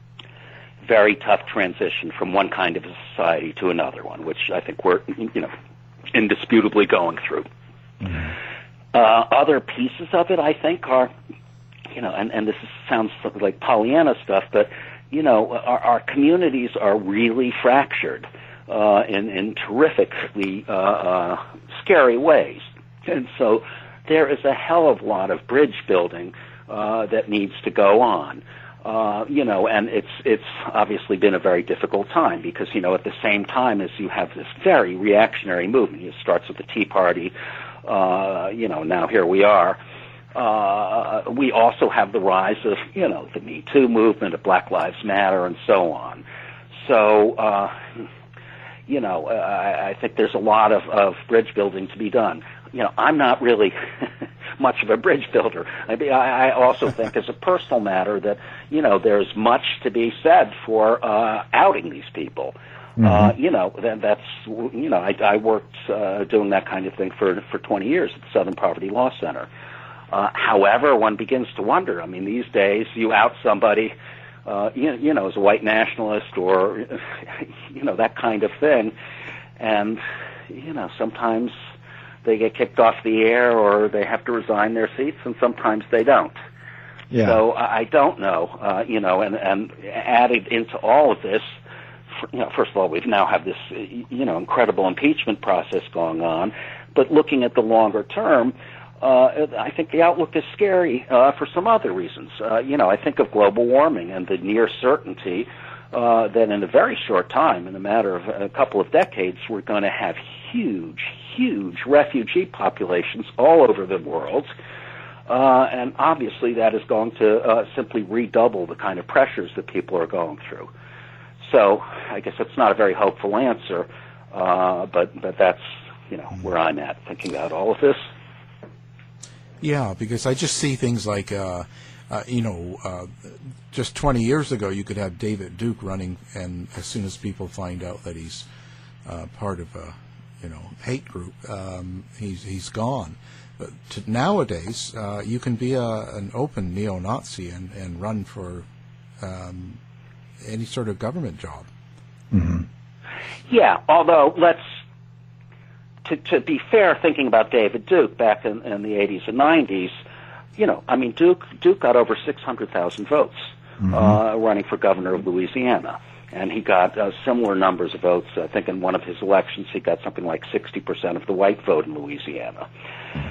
very tough transition from one kind of a society to another one, which I think we're, you know, indisputably going through. Mm-hmm. Uh, other pieces of it, I think, are, you know, and, and this is, sounds like Pollyanna stuff, but you know, our, our communities are really fractured uh, in, in terrifically uh, uh, scary ways. And so there is a hell of a lot of bridge building uh, that needs to go on. Uh, you know, and it's it's obviously been a very difficult time because, you know, at the same time as you have this very reactionary movement, it starts with the Tea Party, uh, you know, now here we are. Uh, we also have the rise of, you know, the Me Too movement, of Black Lives Matter, and so on. So, uh, you know, I, I think there's a lot of, of bridge building to be done. You know, I'm not really much of a bridge builder. I, mean, I, I also think as a personal matter that, you know, there's much to be said for uh, outing these people. Mm-hmm. Uh, you know, that, that's, you know, I, I worked uh, doing that kind of thing for, for twenty years at the Southern Poverty Law Center. Uh, however, one begins to wonder. I mean, these days, you out somebody, uh, you, you know, as a white nationalist or, you know, that kind of thing, and, you know, sometimes they get kicked off the air or they have to resign their seats, and sometimes they don't. Yeah. So I, I don't know, uh, you know, and, and added into all of this, you know, first of all, we now have this, you know, incredible impeachment process going on, but looking at the longer term, Uh, I think the outlook is scary uh, for some other reasons. Uh, you know, I think of global warming and the near certainty uh, that in a very short time, in a matter of a couple of decades, we're going to have huge, huge refugee populations all over the world. Uh, and obviously that is going to uh, simply redouble the kind of pressures that people are going through. So I guess that's not a very hopeful answer, uh, but, but that's, you know, where I'm at thinking about all of this. Yeah, because I just see things like, uh, uh, you know, uh, just twenty years ago you could have David Duke running, and as soon as people find out that he's uh, part of a, you know, hate group, um, he's he's gone. But to nowadays, uh, you can be a, an open neo-Nazi and, and run for um, any sort of government job. Mm-hmm. Yeah, although let's. To, to be fair, thinking about David Duke back in, in the eighties and nineties, you know, I mean, Duke Duke got over six hundred thousand votes mm-hmm. uh, running for governor of Louisiana, and he got uh, similar numbers of votes. I think in one of his elections, he got something like sixty percent of the white vote in Louisiana.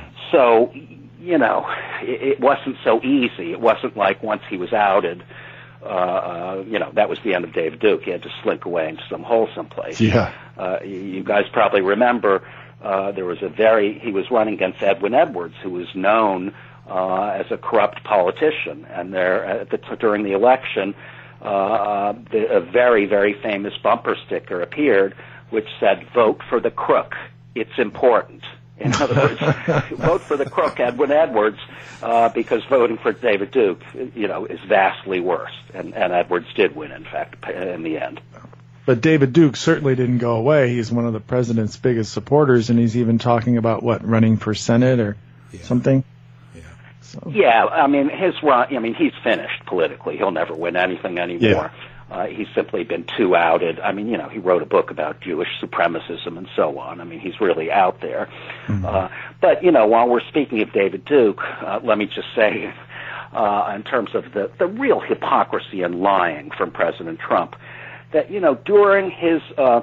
So, you know, it, it wasn't so easy. It wasn't like once he was outed, uh, uh, you know, that was the end of David Duke. He had to slink away into some hole someplace. Yeah. Uh, you, you guys probably remember uh, there was a very, he was running against Edwin Edwards, who was known uh, as a corrupt politician. And there, at the, during the election, uh, the, a very, very famous bumper sticker appeared which said, "Vote for the crook. It's important." In other words, vote for the crook, Edwin Edwards, uh, because voting for David Duke, you know, is vastly worse. And, and Edwards did win, in fact, in the end. But David Duke certainly didn't go away. He's one of the president's biggest supporters, and he's even talking about, what, running for Senate or yeah. something? Yeah. So. Yeah, I mean, his run, I mean, he's finished politically. He'll never win anything anymore. Yeah. Uh, he's simply been too outed. I mean, you know, he wrote a book about Jewish supremacism and so on. I mean, he's really out there. Mm-hmm. Uh, but, you know, while we're speaking of David Duke, uh, let me just say, uh, in terms of the, the real hypocrisy and lying from President Trump, that, you know, during his uh,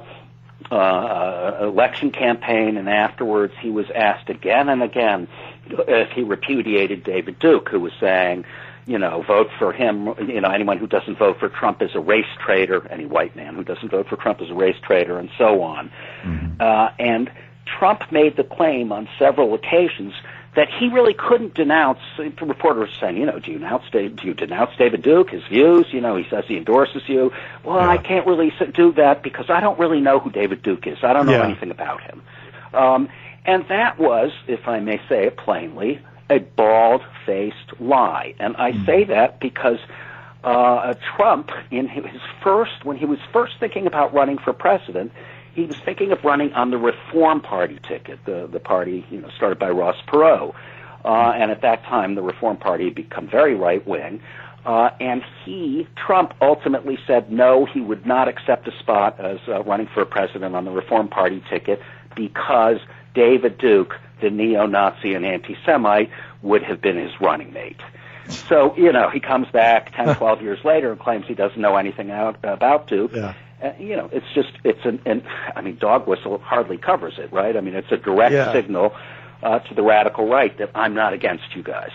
uh, election campaign and afterwards, he was asked again and again if he repudiated David Duke, who was saying, you know, vote for him, you know, anyone who doesn't vote for Trump is a race traitor, any white man who doesn't vote for Trump is a race traitor, and so on. Mm-hmm. Uh, and Trump made the claim on several occasions that he really couldn't denounce, reporters saying, you know, do you denounce, do you denounce David Duke, his views? You know, he says he endorses you. Well, yeah. I can't really do that because I don't really know who David Duke is. I don't know yeah. anything about him. Um, and that was, if I may say it plainly, a bald-faced lie. And I say that because uh, Trump, in his first, when he was first thinking about running for president, he was thinking of running on the Reform Party ticket, the, the party, you know, started by Ross Perot. Uh, and at that time, the Reform Party had become very right-wing. Uh, and he, Trump, ultimately said no, he would not accept a spot as uh, running for president on the Reform Party ticket because David Duke, the neo-Nazi and anti-Semite, would have been his running mate. So, you know, he comes back ten, twelve years later and claims he doesn't know anything out, about Duke. Yeah. Uh, you know, it's just, it's an, an, I mean, dog whistle hardly covers it, right? I mean, it's a direct yeah. signal uh, to the radical right that I'm not against you guys.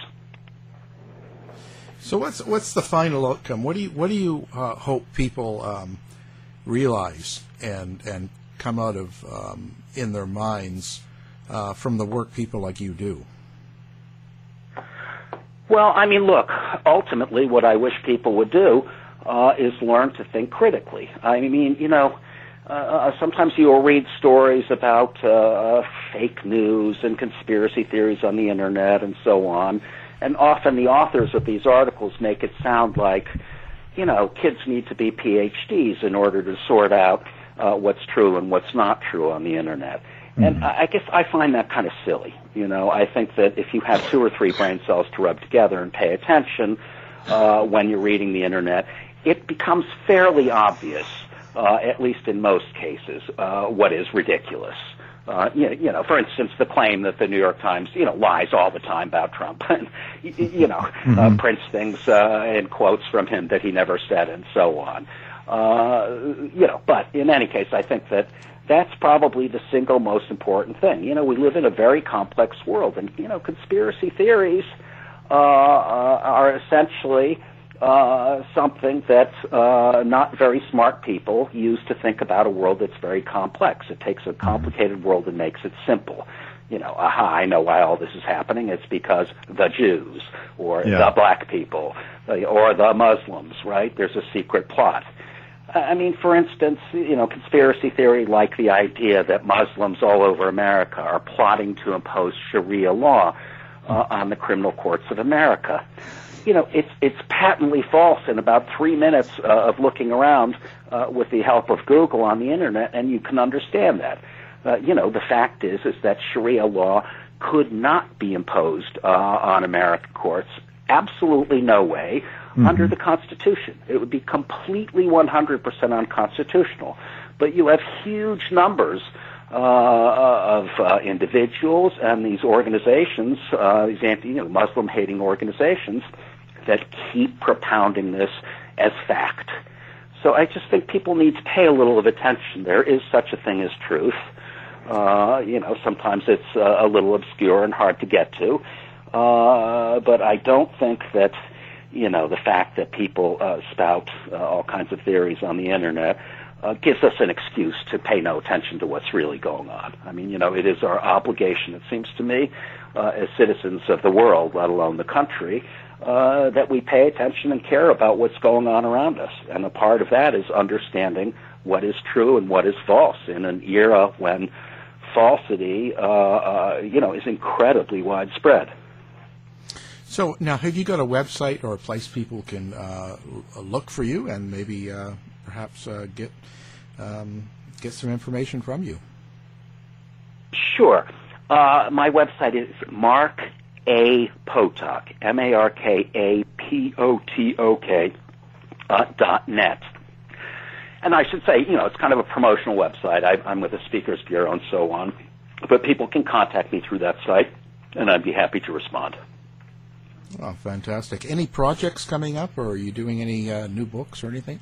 So what's what's the final outcome? What do you what do you uh, hope people um, realize and and come out of um, in their minds uh, from the work people like you do? Well, I mean, look, ultimately what I wish people would do uh, is learn to think critically. I mean, you know, uh, sometimes you'll read stories about uh, fake news and conspiracy theories on the Internet and so on, and often the authors of these articles make it sound like, you know, kids need to be P H Ds in order to sort out uh, what's true and what's not true on the Internet. And I guess I find that kind of silly. You know, I think that if you have two or three brain cells to rub together and pay attention uh, when you're reading the Internet, it becomes fairly obvious, uh, at least in most cases, uh, what is ridiculous. Uh, you, you know, for instance, the claim that the New York Times, you know, lies all the time about Trump, and you, you know, mm-hmm. uh, prints things uh, and quotes from him that he never said, and so on. Uh, you know, but in any case, I think that that's probably the single most important thing. You know, we live in a very complex world, and, you know, conspiracy theories uh, uh, are essentially uh, something that uh, not very smart people use to think about a world that's very complex. It takes a complicated world and makes it simple. You know, aha, I know why all this is happening. It's because the Jews, or yeah. the black people, or the Muslims, right? There's a secret plot. I mean, for instance, you know, conspiracy theory like the idea that Muslims all over America are plotting to impose Sharia law uh, on the criminal courts of America. You know, it's it's patently false in about three minutes uh, of looking around uh, with the help of Google on the Internet, and you can understand that. Uh, you know, the fact is is that Sharia law could not be imposed uh, on American courts. Absolutely no way. Mm-hmm. Under the Constitution. It would be completely one hundred percent unconstitutional. But you have huge numbers uh, of uh, individuals and these organizations, uh, these anti, you know, Muslim-hating organizations, that keep propounding this as fact. So I just think people need to pay a little of attention. There is such a thing as truth. Uh, you know, sometimes it's uh, a little obscure and hard to get to. Uh, but I don't think that, you know, the fact that people uh, spout uh, all kinds of theories on the internet uh, gives us an excuse to pay no attention to what's really going on. I mean, you know, it is our obligation, it seems to me, uh, as citizens of the world, let alone the country, uh, that we pay attention and care about what's going on around us. And a part of that is understanding what is true and what is false in an era when falsity, uh, uh, you know, is incredibly widespread. So now, have you got a website or a place people can uh, look for you and maybe uh, perhaps uh, get um, get some information from you? Sure. Uh, my website is Mark A. Potok, M A R K A P O T O K uh, dot net. And I should say, you know, it's kind of a promotional website. I, I'm with the Speakers Bureau and so on. But people can contact me through that site, and I'd be happy to respond. Oh, fantastic. Any projects coming up, or are you doing any uh, new books or anything?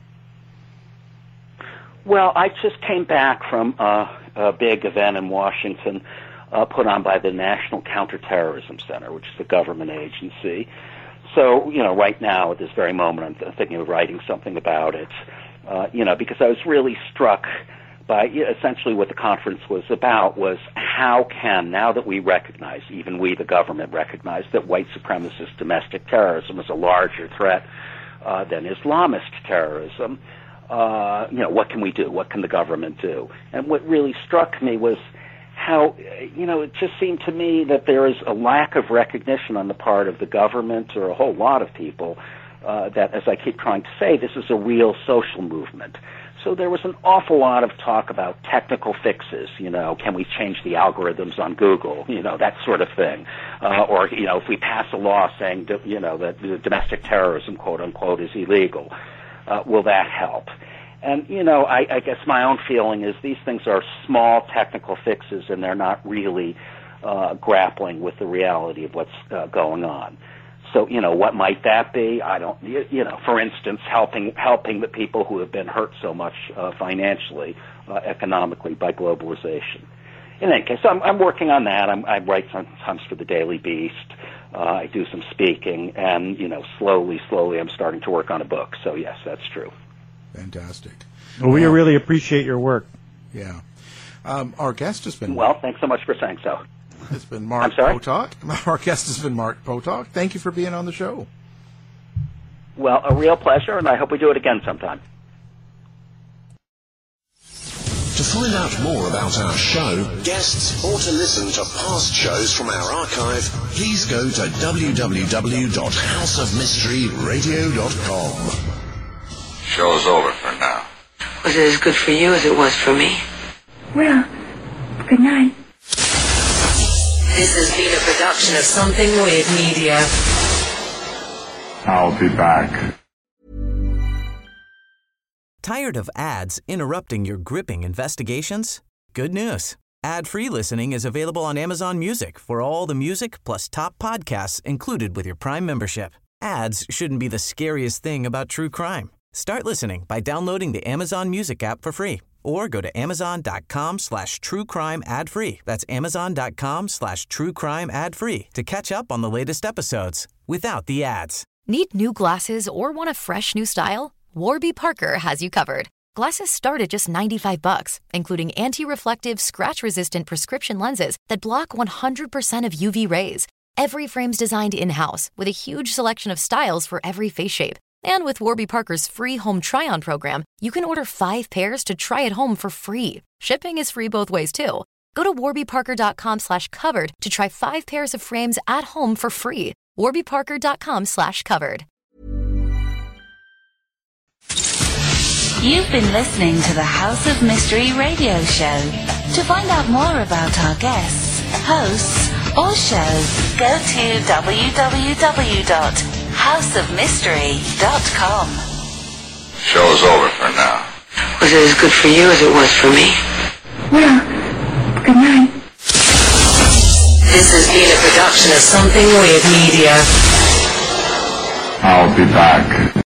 Well, I just came back from uh, a big event in Washington uh, put on by the National Counterterrorism Center, which is a government agency. So, you know, right now, at this very moment, I'm thinking of writing something about it, uh, you know, because I was really struck by essentially what the conference was about was how can, now that we recognize, even we, the government, recognize that white supremacist domestic terrorism is a larger threat uh, than Islamist terrorism, uh, you know, what can we do? What can the government do? And what really struck me was how, you know, it just seemed to me that there is a lack of recognition on the part of the government or a whole lot of people uh, that, as I keep trying to say, this is a real social movement. So there was an awful lot of talk about technical fixes, you know, can we change the algorithms on Google, you know, that sort of thing. Uh, or, you know, if we pass a law saying, you know, that domestic terrorism, quote unquote, is illegal, uh, will that help? And, you know, I, I guess my own feeling is these things are small technical fixes and they're not really uh, grappling with the reality of what's uh, going on. So, you know, what might that be? I don't, you know, for instance, helping helping the people who have been hurt so much uh, financially, uh, economically by globalization. In any case, I'm, I'm working on that. I'm, I write sometimes for the Daily Beast. Uh, I do some speaking, and, you know, slowly, slowly I'm starting to work on a book. So, yes, that's true. Fantastic. Well, we well, really appreciate your work. Yeah. Um, our guest has been... Well, thanks so much for saying so. It's been Mark Potok. Our guest has been Mark Potok. Thank you for being on the show. Well, a real pleasure, and I hope we do it again sometime. To find out more about our show, guests, or to listen to past shows from our archive, please go to w w w dot house of mystery radio dot com. Show's over for now. Was it as good for you as it was for me? Well, good night. This has been a production of Something Weird Media. I'll be back. Tired of ads interrupting your gripping investigations? Good news. Ad-free listening is available on Amazon Music for all the music plus top podcasts included with your Prime membership. Ads shouldn't be the scariest thing about true crime. Start listening by downloading the Amazon Music app for free or go to amazon.com slash true crime ad free. That's amazon.com slash true crime ad free to catch up on the latest episodes without the ads. Need new glasses or want a fresh new style? Warby Parker has you covered. Glasses start at just ninety-five bucks, including anti-reflective, scratch-resistant prescription lenses that block one hundred percent of U V rays. Every frame's designed in-house with a huge selection of styles for every face shape. And with Warby Parker's free home try-on program, you can order five pairs to try at home for free. Shipping is free both ways, too. Go to warbyparker.com slash covered to try five pairs of frames at home for free. warbyparker.com slash covered. You've been listening to the House of Mystery radio show. To find out more about our guests, hosts, or shows, go to w w w dot house of mystery dot com. Show's over for now. Was it as good for you as it was for me? Well, good night. This has been a production of Something Weird Media. I'll be back.